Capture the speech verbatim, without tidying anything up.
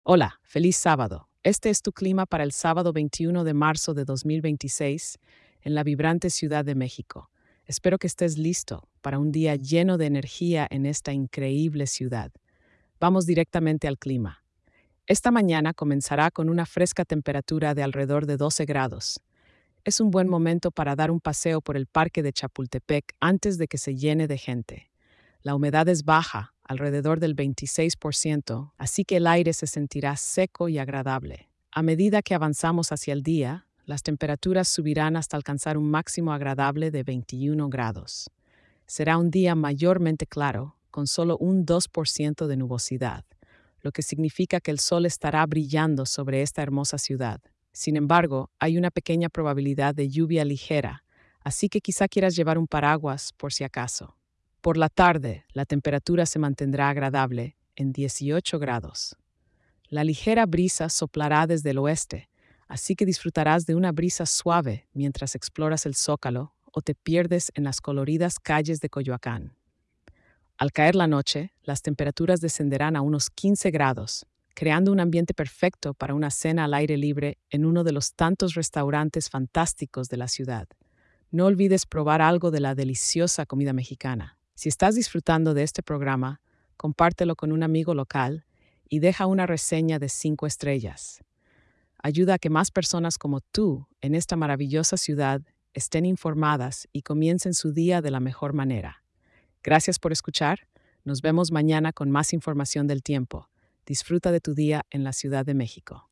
Hola, feliz sábado. Este es tu clima para el sábado veintiuno de marzo de dos mil veintiséis en la vibrante Ciudad de México. Espero que estés listo para un día lleno de energía en esta increíble ciudad. Vamos directamente al clima. Esta mañana comenzará con una fresca temperatura de alrededor de doce grados. Es un buen momento para dar un paseo por el parque de Chapultepec antes de que se llene de gente. La humedad es baja, alrededor del veintiséis por ciento, así que el aire se sentirá seco y agradable. A medida que avanzamos hacia el día, las temperaturas subirán hasta alcanzar un máximo agradable de veintiuno grados. Será un día mayormente claro, con solo un dos por ciento de nubosidad, lo que significa que el sol estará brillando sobre esta hermosa ciudad. Sin embargo, hay una pequeña probabilidad de lluvia ligera, así que quizá quieras llevar un paraguas por si acaso. Por la tarde, la temperatura se mantendrá agradable en dieciocho grados. La ligera brisa soplará desde el oeste, así que disfrutarás de una brisa suave mientras exploras el Zócalo o te pierdes en las coloridas calles de Coyoacán. Al caer la noche, las temperaturas descenderán a unos quince grados, creando un ambiente perfecto para una cena al aire libre en uno de los tantos restaurantes fantásticos de la ciudad. No olvides probar algo de la deliciosa comida mexicana. Si estás disfrutando de este programa, compártelo con un amigo local y deja una reseña de cinco estrellas. Ayuda a que más personas como tú en esta maravillosa ciudad estén informadas y comiencen su día de la mejor manera. Gracias por escuchar. Nos vemos mañana con más información del tiempo. Disfruta de tu día en la Ciudad de México.